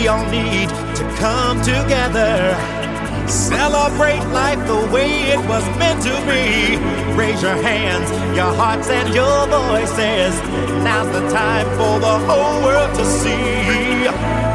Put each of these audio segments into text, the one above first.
we all need to come together. Celebrate life the way it was meant to be. Raise your hands, your hearts, and your voices. Now's the time for the whole world to see.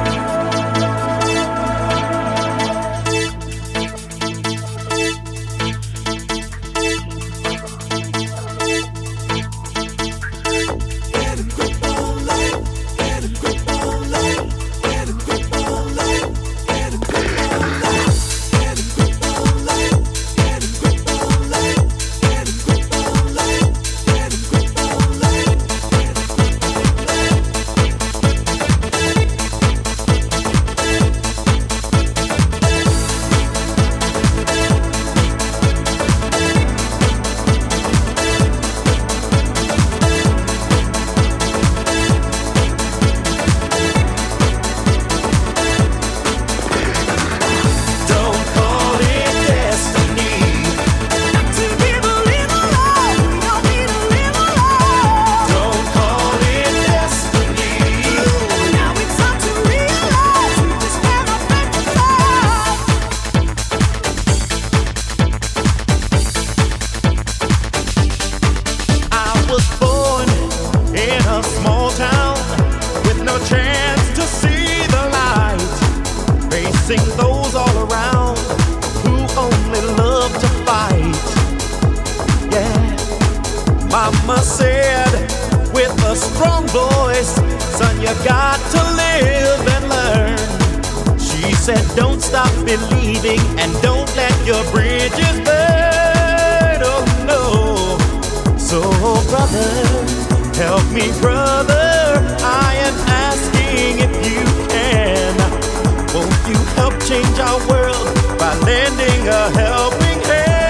Those all around who only love to fight. Yeah, Mama said with a strong voice, son, you got to live and learn. She said don't stop believing and don't let your bridges burn. Oh no. So brother, help me brother, I am asking if you can. Won't you help change our world by lending a helping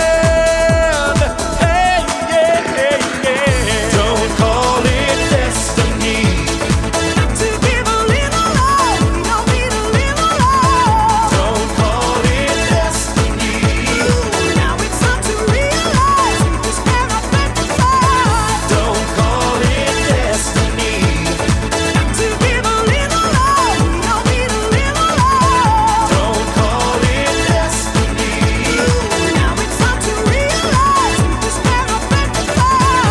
hand? Hey, yeah, yeah, yeah. Don't call it destiny. Got to give a little love. We don't need a little love. Don't call it destiny. Now it's time to realize we just cannot let the fight. Don't call it destiny. Got to give a little love. We don't need a little love. Don't call it destiny. Now it's time to realize we just cannot let the fight.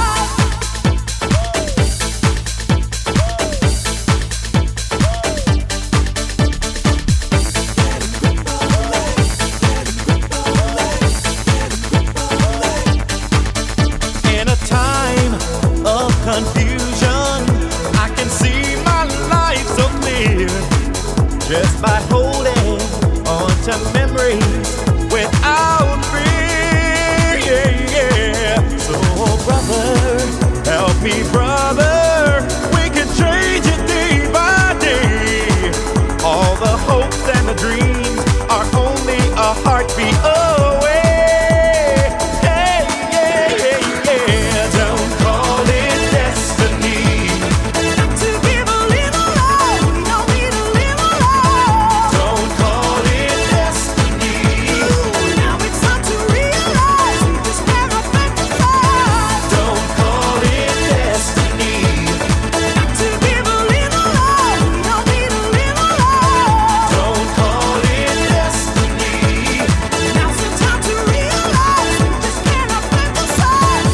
In a time of confusion, I can see my life so clear just by holding on to memories without fear. Yeah, yeah. So brother, help me brother, we can change it day by day. All the hopes and the dreams are only a heartbeat away. Hey, yeah, yeah, yeah. Don't call it destiny. Got to give a little love. We don't need a little love. Don't call it destiny. Now it's time to realize we just cannot let the fight. Don't call it destiny. Got to give a little love. We don't need a little love. Don't call it destiny. Now's the time to realize we just cannot let the fight.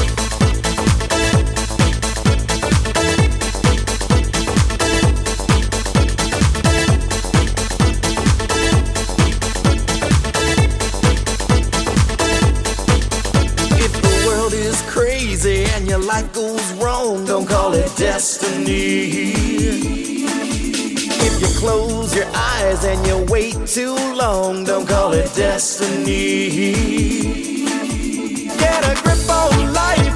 If the world is crazy and your life goes wrong, don't call it destiny. If you close your eyes and you wait too long, don't call it destiny. Get a grip on life.